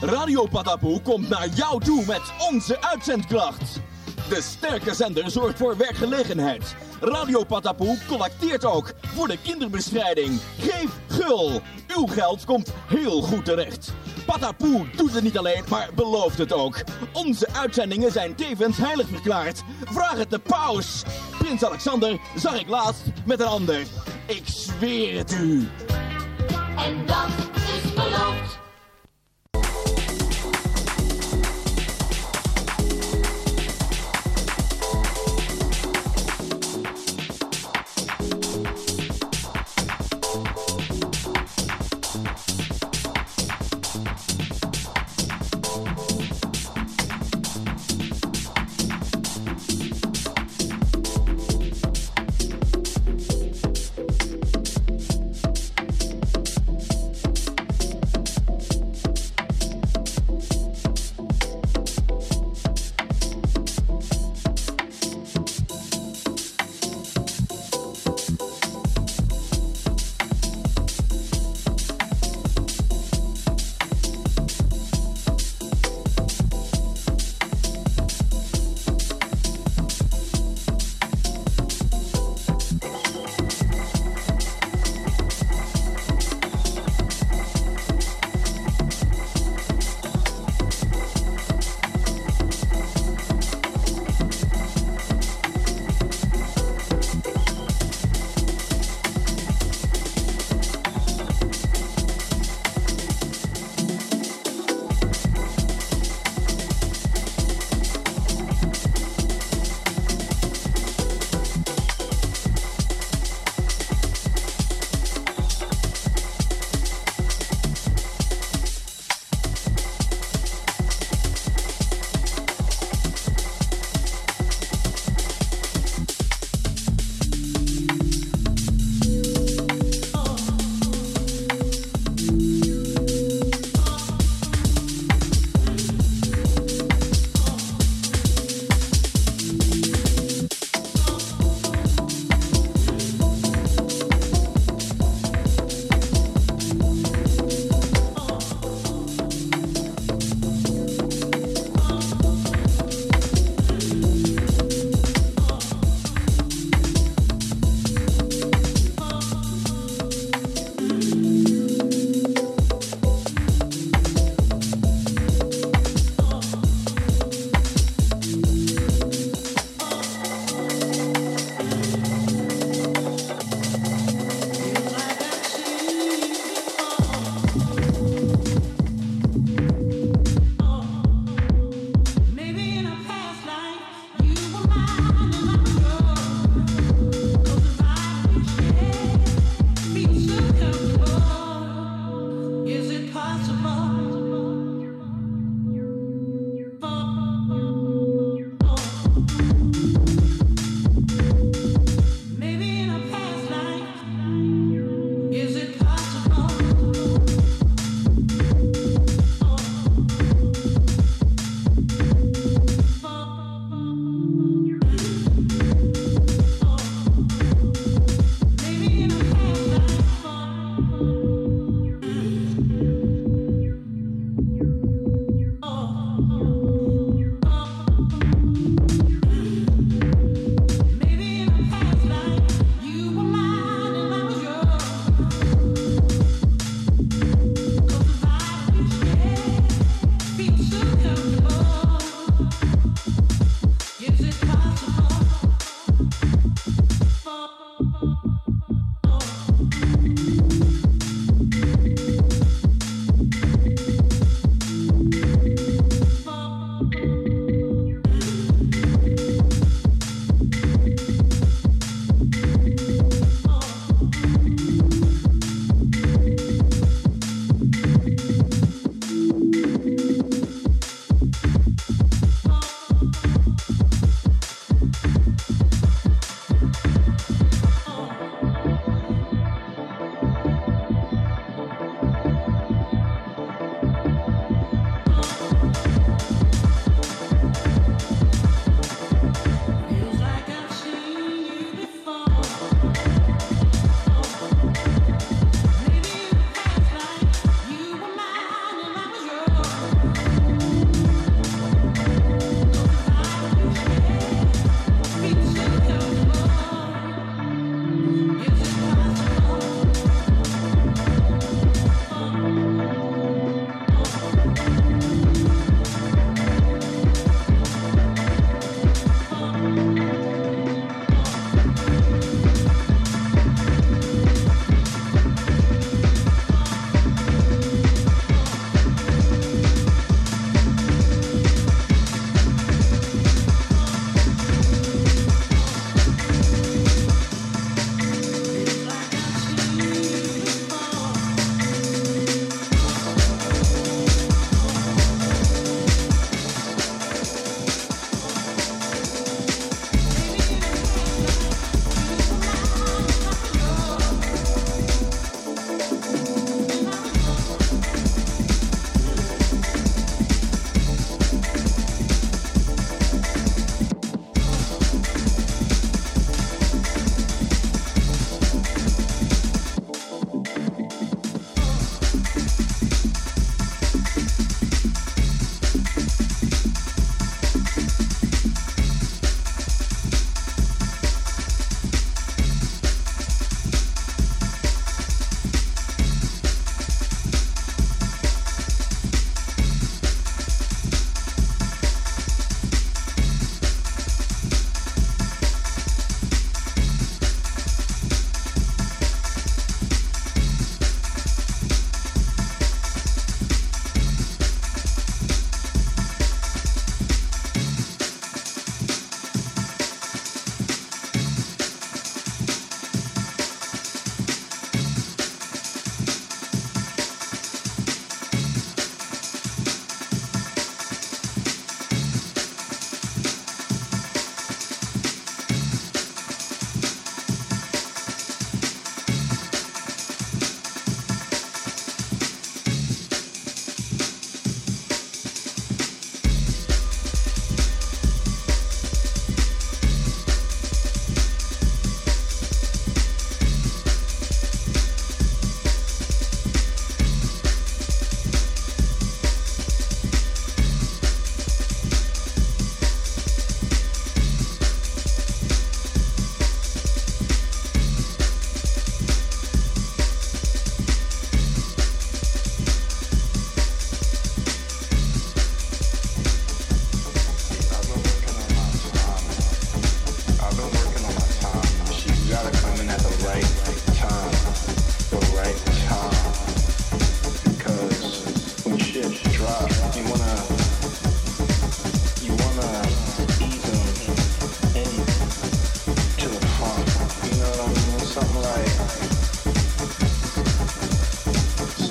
Radio Patapoe komt naar jou toe met onze uitzendkracht. De sterke zender zorgt voor werkgelegenheid. Radio Patapoe collecteert ook voor de kinderbestrijding. Geef gul. Uw geld komt heel goed terecht. Patapoe doet het niet alleen, maar belooft het ook. Onze uitzendingen zijn tevens heilig verklaard. Vraag het de paus. Prins Alexander zag ik laatst met een ander. Ik zweer het u. En dat is beloofd.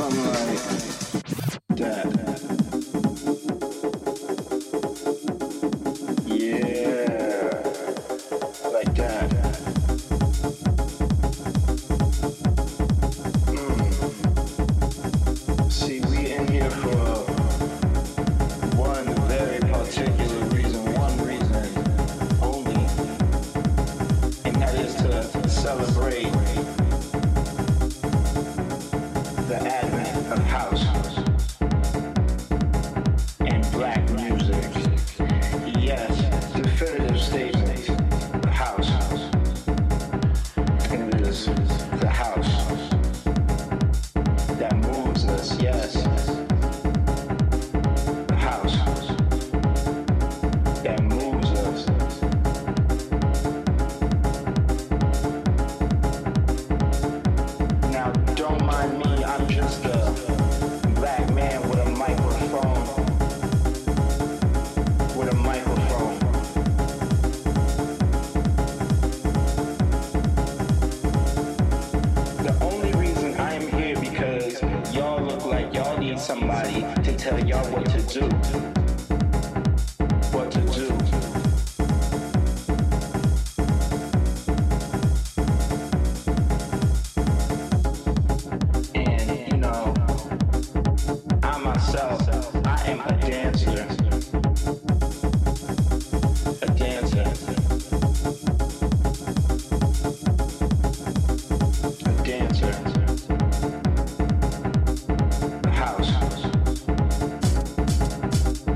something like that. Yeah, like that. See, we in here for one very particular reason, one reason only, and that is to celebrate the advent of house and black music. Yes, definitive statement. The house. And it is the house that moves us. Yes. The house that moves us. Now, don't mind me, I'm just a black man with a microphone. With a microphone. The only reason I'm here because y'all look like y'all need somebody to tell y'all what to do. What to do. And, you know, I myself, I am a dancer. A dancer. A dancer. The house.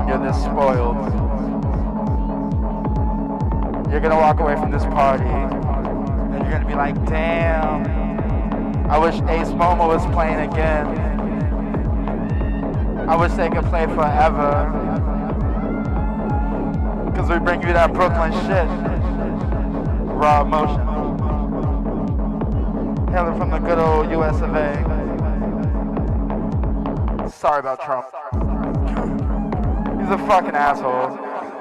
you're this spoiled. You're gonna walk away from this party and you're gonna be like, damn, I wish Ace Momo was playing again. I wish they could play forever. Cause we bring you that Brooklyn shit. Raw emotion. Hailing from the good old US of A. Sorry about Trump. He's a fucking asshole.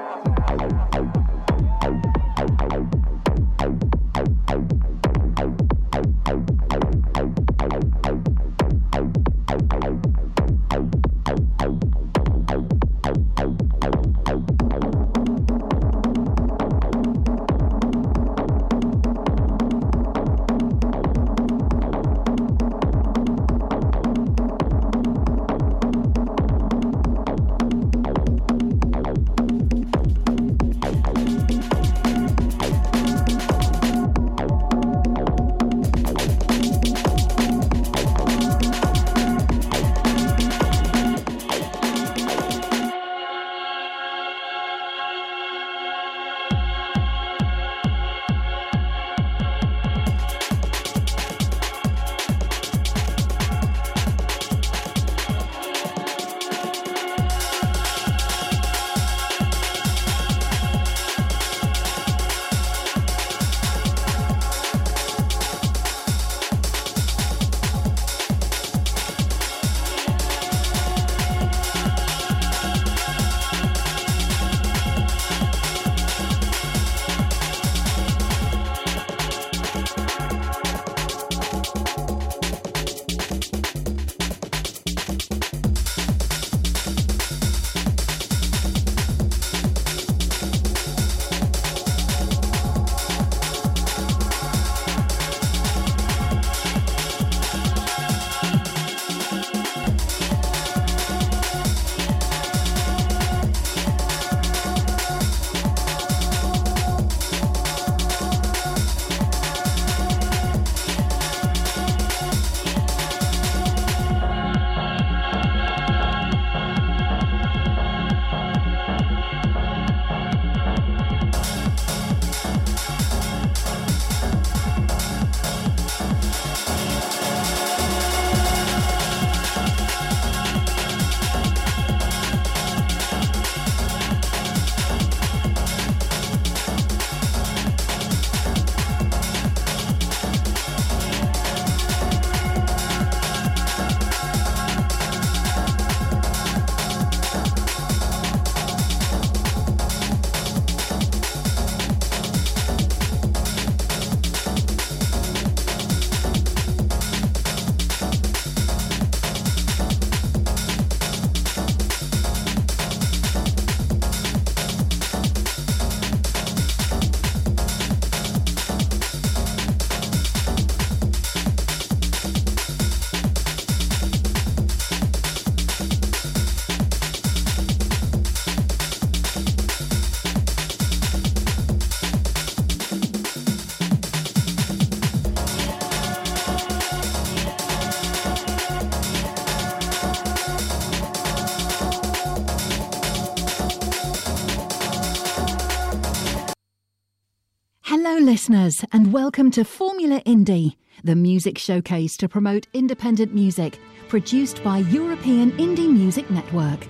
Hello listeners and welcome to Formula Indie, the music showcase to promote independent music, produced by European Indie Music Network.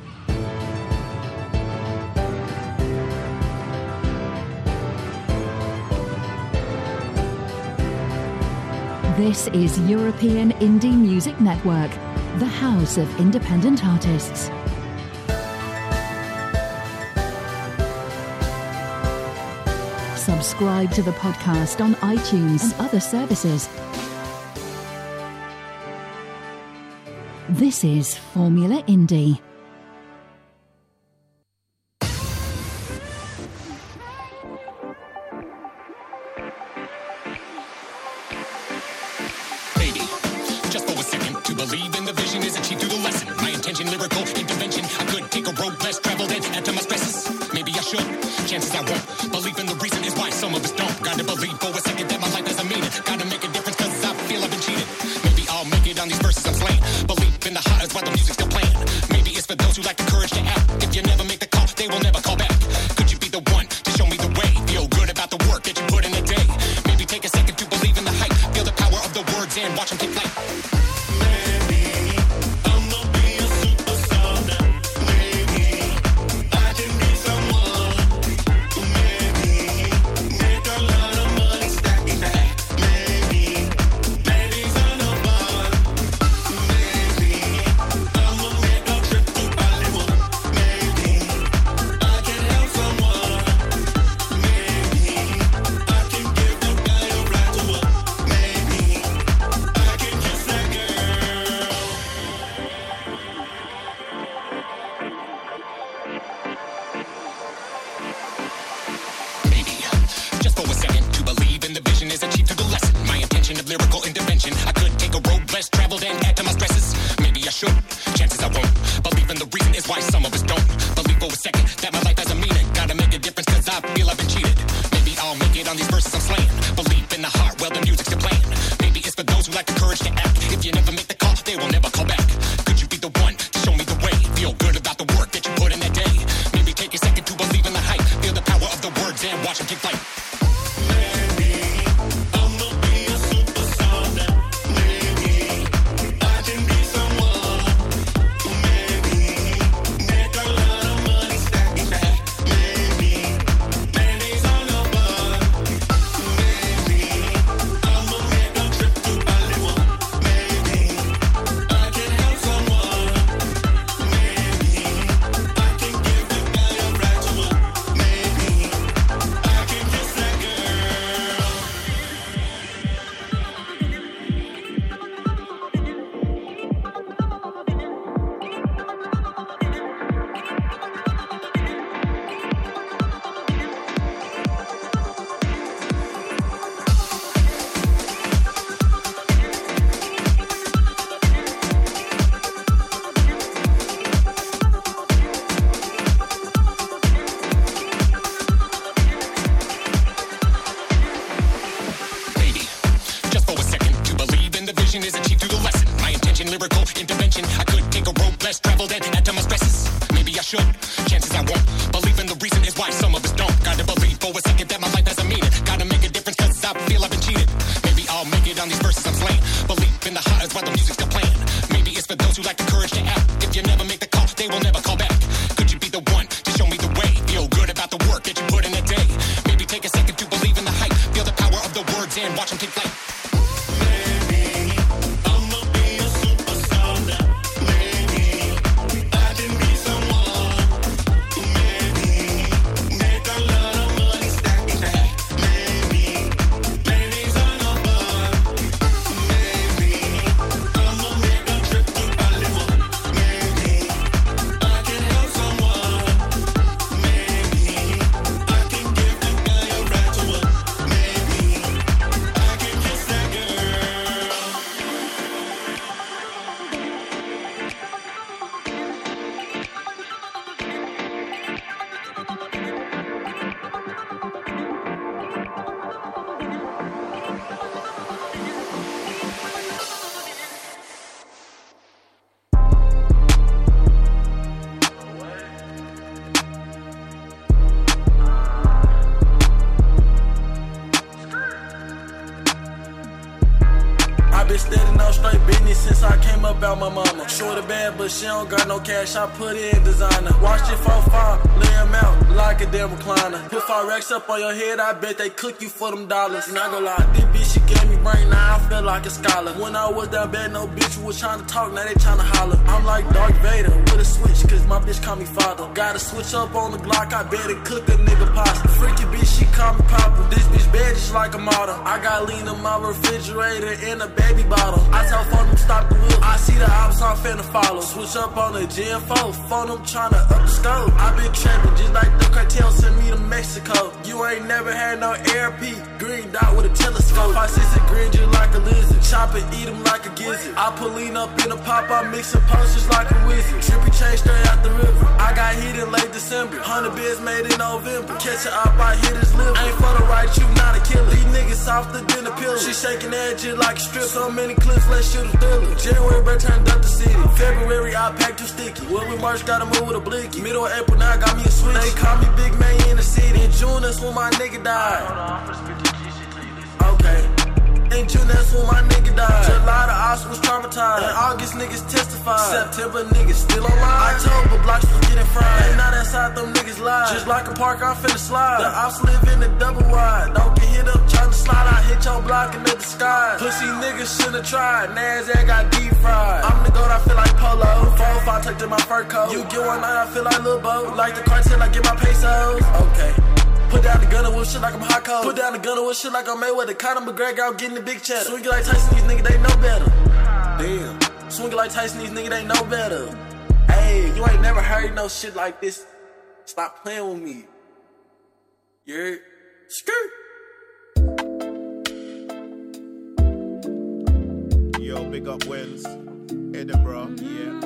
This is European Indie Music Network, the house of independent artists. Subscribe to the podcast on iTunes and other services. This is Formula Indie. Baby, just for a second, to believe in the vision is achieved through the lesson. My intention, lyrical intervention. I could take a road less traveled and add to my stresses. Maybe I should, chances I won't. Believe in the reason is why some of us don't. Gotta believe for a second that my life has a meaning. Gotta make a difference cause I feel I've been cheated. Maybe I'll make it on these verses I'm slaying. Believe in the heart is why the music's still playing. Maybe it's for those who lack the courage to act. If you never make the call, invention. I could take a road less traveled and add to my stresses. Maybe I should, chances I won't. Believing the reason is why some of us don't. Believe for a second that my life has a meaning. Gotta make a difference cause I feel I've been cheated. Maybe I'll make it on these verses I'm slaying. Believe in the heart, well the music's still playing. Maybe it's for those who lack the courage to act. If you never make the call, they will never call back. Could you be the one to show me the way? Feel good about the work that you put in that day. Maybe take a second to believe in the hype. Feel the power of the words and watch them take flight. She don't got no cash, I put it in designer. Watch it 4-5, lay them out like a damn recliner. Put 5 racks up on your head, I bet they cook you for them dollars. Not gonna lie, this bitch she gave me brain, now I feel like a scholar. When I was down bad, no bitch was trying to talk, now they trying to holler. I'm like Darth Vader with a switch, cause my bitch call me father. Gotta switch up on the Glock, I bet it cook a nigga pasta. Freaky bitch, she call me Papa. This bitch bad just like a model. I got lean in my refrigerator in a baby bottle. I tell phone them stop the wheel, I see the ops, I'm finna follow. Switch up on the Gen4, phone them tryna up the scope. I been trapping just like the cartel send me to Mexico. You ain't never had no ARP, green dot with a telescope. 5-6 green just like a lizard, chop it, eat them like a gizzard. I pull lean up in a pop, I'm mixing posters like a wizard. Trippy chain straight out the river, I got hit in late December. 100 bits made in November, catch it up, I hit his liver. Ain't for the right, you not a killer. These niggas softer than a pillar. She shaking that just like a strip, so many clips, let's shoot a thriller. January, bird turned up the city. February, I packed too sticky. When we March, gotta move with a blicky. Middle of April, now I got me a switch. They call me Big Man in the city. In June, that's when my nigga died. Okay. In June, that's when my nigga died. July, the ops was traumatized. In August, niggas testified. September, niggas still online. October, blocks was getting fried. Ain't not inside them niggas live. Just like a park, I'm finna slide. The ops live in the double wide. Don't get hit up trying to slide. I hit your block in the disguise. Pussy niggas should've tried. NASDAQ got deep fried. I'm the goat, I feel like Polo. 4-5 tucked in my fur coat. You get one night, I feel like Lil Bo. Like the cartel, I get my pesos. Okay. Put down the gunner with shit like I'm hot cold. Put down the gunner with shit like I'm Mayweather. Conor McGregor out getting the big cheddar. Swing it like Tyson, these niggas, they know better. Damn. Swing it like Tyson, these niggas, they know better. Hey, you ain't never heard no shit like this. Stop playing with me. You're skirt. big up Wells, Edinburgh, yeah.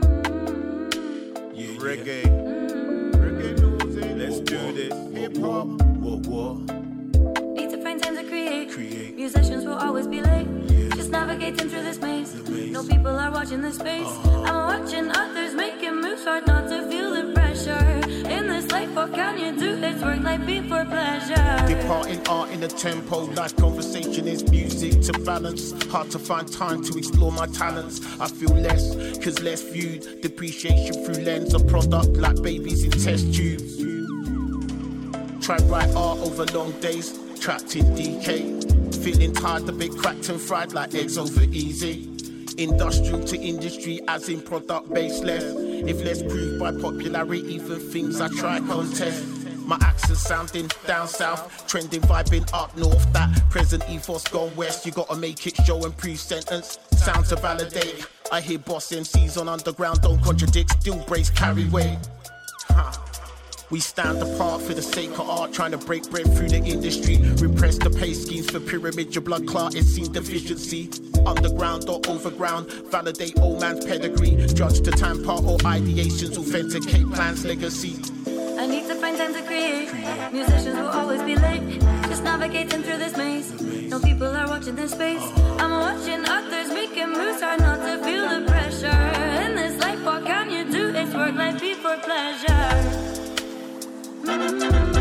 Reggae music, let's do this. Hip hop, what? Need to find time to create. Musicians will always be late. Just navigating through this maze. No people are watching this space. I'm watching others making moves, hard not to feel the pressure. In this life, what can you do? It's work, life, be for pleasure. Departing art in a tempo, life conversation is music to balance. Hard to find time to explore my talents. I feel less, cause less viewed. Depreciation through lens of product like babies in test tubes. Try write art over long days, trapped in decay. Feeling tired, a bit cracked and fried like eggs over easy. Industrial to industry, as in product baseless. If less proved by popularity, even things I try contest. My accent sounding down south, trending vibing up north. That present ethos gone west. You gotta make it show and prove sentence. Sounds to validate. I hear boss MCs on underground don't contradict. Still brace carry weight. We stand apart for the sake of art, trying to break bread through the industry. Repress the pay schemes for pyramid, your blood clot, it's seen deficiency. Underground or overground, validate old man's pedigree. Judge the time part or ideations, authenticate plans, legacy. I need to find time to create. Musicians will always be late. Just navigating through this maze. No people are watching this space. I'm watching others making moves, hard not to feel the pressure. In this life, what can you do? It's work, life, be for pleasure. Hard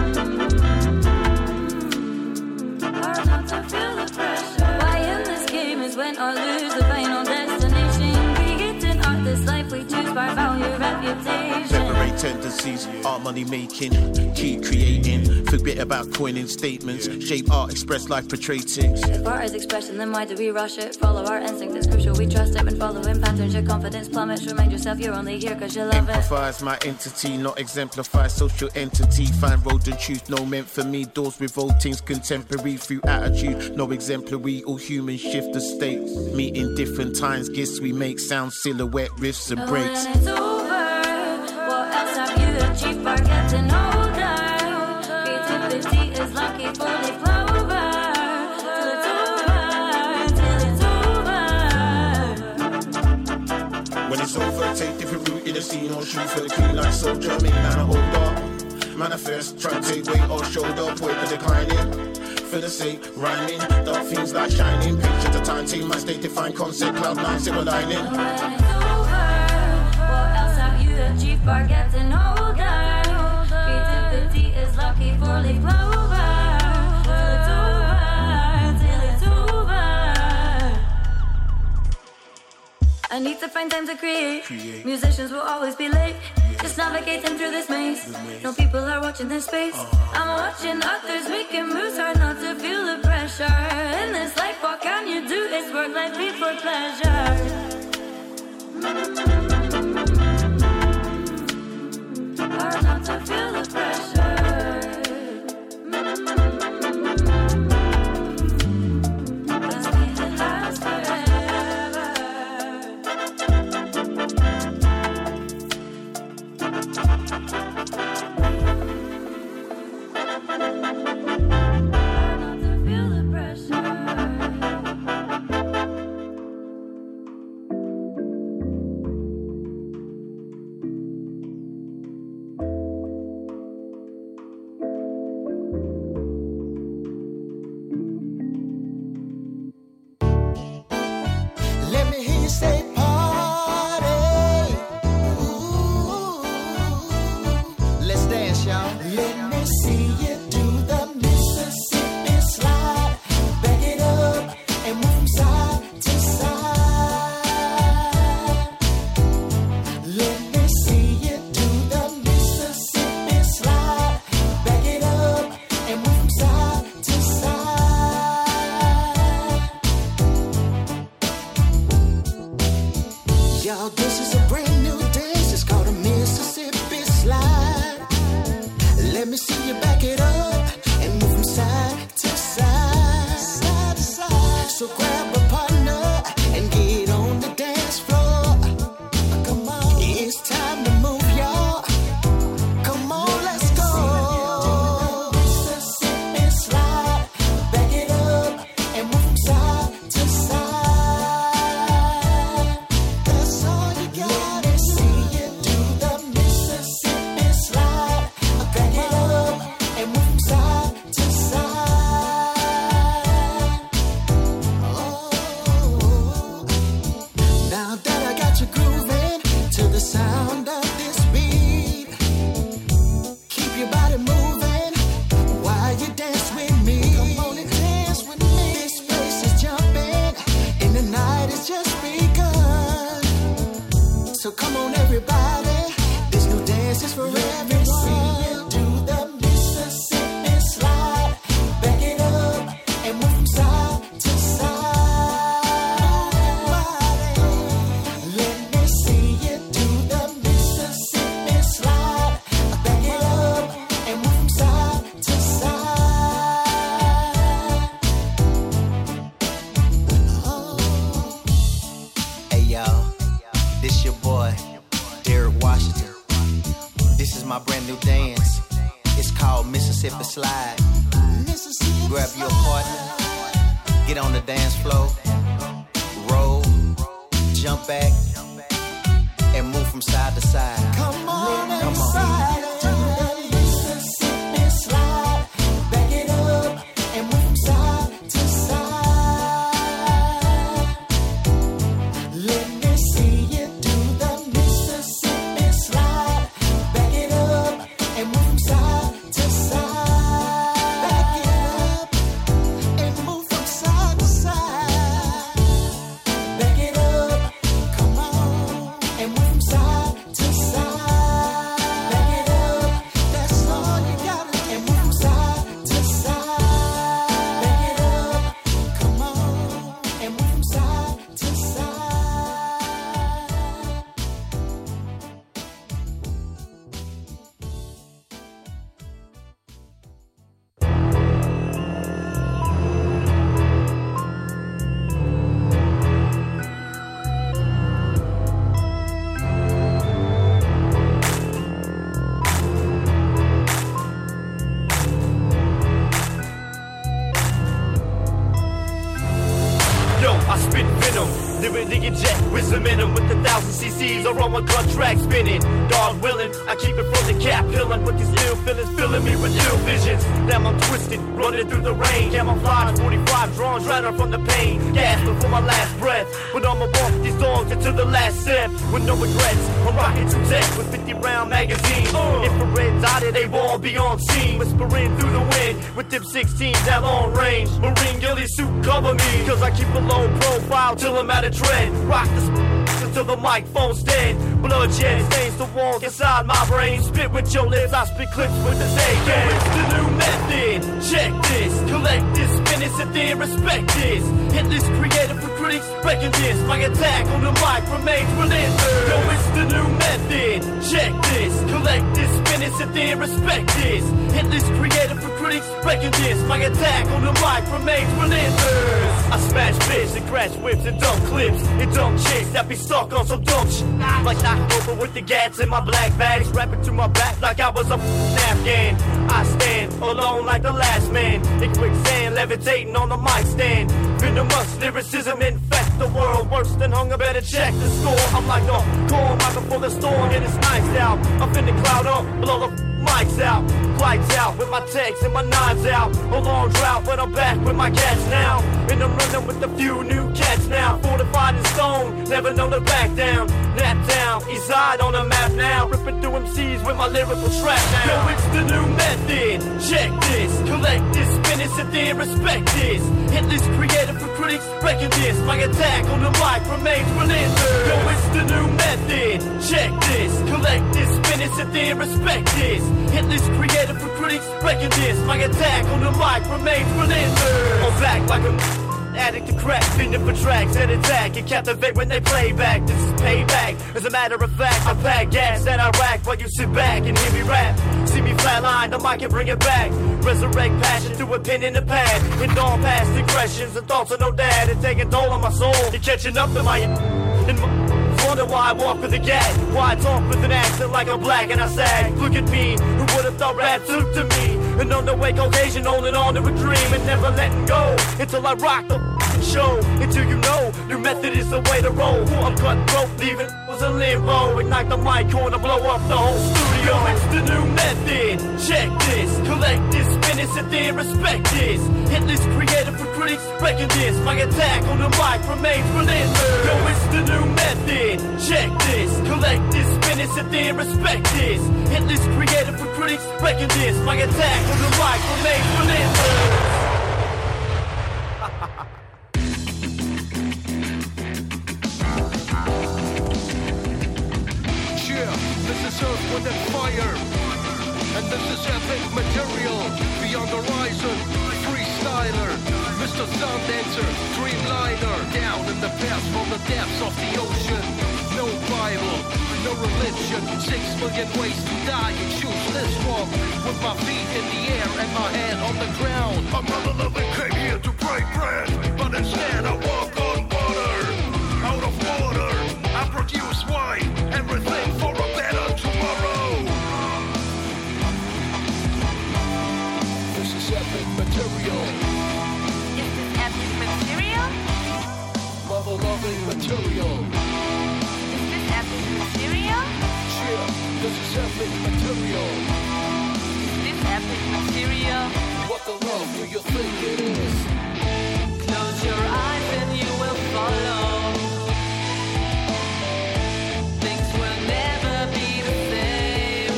not to feel the pressure. Why in this game is win or lose, the final destination. Creating art, this life we choose by value, reputation. Separate tendencies, art money making, keep creating. Forget about coining statements, shape art, express life, portray things. If art is expression, then why do we rush it? Follow our instinct, it's crucial, we trust it. When following patterns, your confidence plummets. Remind yourself you're only here cause you love it. Amplifies my entity, not exemplify social entity. Find road and truth, no meant for me. Doors revoltings, contemporary through attitude. No exemplary, all humans shift the states. Meeting different times, gifts we make. Sound silhouette, riffs and breaks. When it's over, what else have you achieved? Are getting older. Creativity is lucky for the clover. Till it's over. When it's over, take different route in the scene or shoot for the queen like soldier. Make man a older. Manifest, try to take weight or shoulder. Point the declining. For the sake, rhyming. Dark things like shining. Picture the time, take my state, define concept. Cloud nine, silver lining. When it's over, what else have you achieved? Are getting older. Creativity is lucky for the clover. Till it's over. I need to find time to create. Musicians will always be late. Just navigating through this maze. No people are watching this space. I'm watching others making moves, hard not to feel the pressure. In this life, what can you do? It's work, life, be for pleasure. Hard not to feel the pressure. Let's make it last forever. Mississippi slide. Grab your partner, get on the dance floor, roll, jump back, and move from side to side. Come on, come on. I keep it from the cap, peeling with these ill feelings, filling me with ill visions. Damn, I'm twisted, running through the rain. Camouflage, 45 drawn, drowning from the pain. Gasping for my last breath, but I'ma walk these dogs into the last step with no regrets. I'm rocking to death with 50-round magazines. Infrared dotted, they all be on scene. Whispering through the wind with them 16s at long range. Marine ghillie suit cover me, cause I keep a low profile till I'm out of tread. Rock the until the microphone's dead. Bloodshed stains the walls inside my brain. Spit with your lips, I spit clips with the AK. It's the new method, check this. Collect this, spin it, sit there, respect this. Hit this creative for critics, reckon this. My attack on the mic remains relentless. Yo, it's the new method, check this. Collect this, spin it, sit there, respect this. Hit this creative for critics, reckon this. My attack on the mic remains relentless. I smash fish and crash whips and dump clips and dump chicks that be stuck on some dumb shit. Like knocked over with the gats in my black bags, rapping to my back like I was a Afghan. I stand alone like the last man in quicksand, levitating on the mic stand. Venomous lyricism infect the world, worse than hunger, better check the score. I'm like a calm rocket for the storm, and it's nice out. I'm in the cloud up, blow the mics out, lights out with my texts and my knives out. A long drought, but I'm back with my cats now. And I'm running with a few new cats now. Fortified in stone, never known to back down. Nap down, east side on the map now. Ripping through MCs with my lyrical trap now. Yo, it's the new method, check this. Collect this, spin it, sit there, respect this. Hit this creative for critics, reckon this. My attack on the mic remains relentless. Yo, it's the new method, check this. Collect this, spin it, sit there, respect this. Hit this creative for critics, reckon this. My attack on the mic remains relentless. I'm back like a addict to crack, feeding for tracks and attack and captivate when they play back. This is payback. As a matter of fact, I pack gas and I rack while you sit back and hear me rap. See me flatline, the mic and bring it back. Resurrect passion through a pen in the pad. Hit all past aggressions and thoughts of no dad and taking toll on my soul. You're catching up in my wonder why I walk with a gat, why I talk with an accent like I'm black and I sag. Look at me, who would have thought rap took to me? An underweight Caucasian holding on to a dream and never letting go until I rock the show. Until you know, your method is the way to roll. I'm cutthroat, leaving was a limbo. Ignite the mic, corner, blow up the whole studio. It's the new method, check this. Collect this, spin it, sit there, respect this. Hit this creative for critics, reckon this. My attack on the mic remains relentless. Yo, it's the new method, check this. Collect this, spin it, sit there, respect this. Hit this creative for critics, reckon this. My attack on the mic remains relentless. This is Earth, Wind and Fire, and this is epic material. Beyond the Horizon, freestyler, Mr. Sound Dancer, Dreamliner. Down in the past from the depths of the ocean. No Bible, no religion. 6 million ways to die, you choose this one. With my feet in the air and my head on the ground. My mother loving came here to break bread, but instead I walk on water. Out of water, I produce wine. Everything for a better tomorrow. is epic material. Is this epic material? Mother-loving material. Is this epic material? Yeah, this is epic material. Is this epic material? What the love do you think it is? Close your eyes and you will follow. Things will never be the same.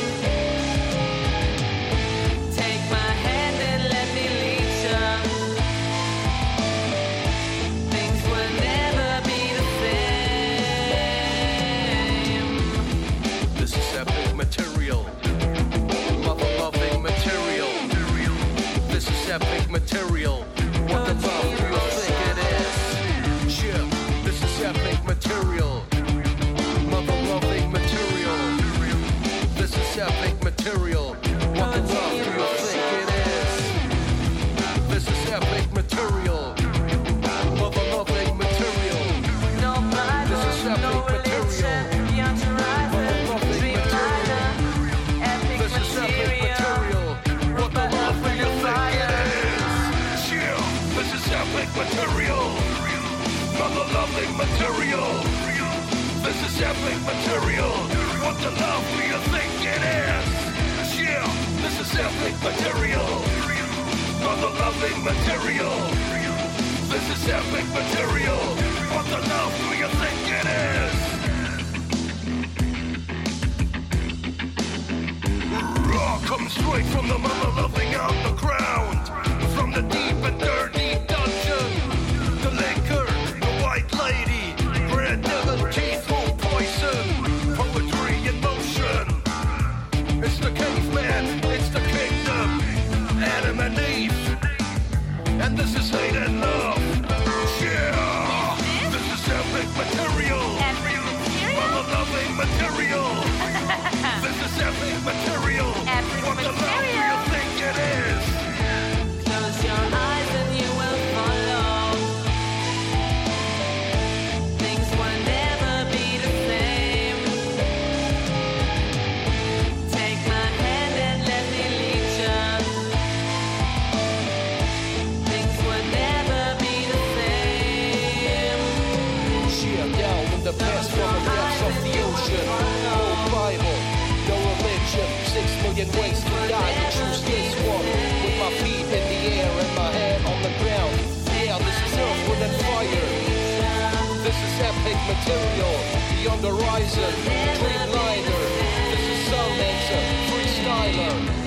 Take my hand and let me lead you. Things will never be the same. This is epic material. Mother-loving material. This is epic material. What the love do you think it is? Yeah, this is epic material. Mother-loving material. This is epic material. What the love do you think it is? This is epic material. Mother-loving material. No Bible, this is epic no religion. Beyond your eyes, dream liner. Epic this is epic material. What the love do you think it is? Yeah, this is epic material. Mother-loving material. This is epic material. What the love do you think it is? Yeah, this is epic material. Mother-loving material. This is epic material. What the love do you think it is? Raw comes straight from the mother-loving underground. From the deep and dirty dungeon. The liquor, the white lady. Red devil teeth full poison. Poetry in motion. It's the caveman, it's the kingdom. Adam and Eve. And this is hate and love. Yeah, this is epic material. Mother-loving material. This is epic material. What the love do you think it is? Close your eyes and you will follow. Things will never be the same. Take my hand and let me lead you. Things will never be the same. Sheer down in the past from the depths of the ocean. No Bible, no religion. 6 million ways to die, to choose this one. With my feet in the air and my head on the ground. Yeah, this is earth, wind and fire. This is epic material. Beyond the horizon, Dreamliner. This is Sundancer, freestyler.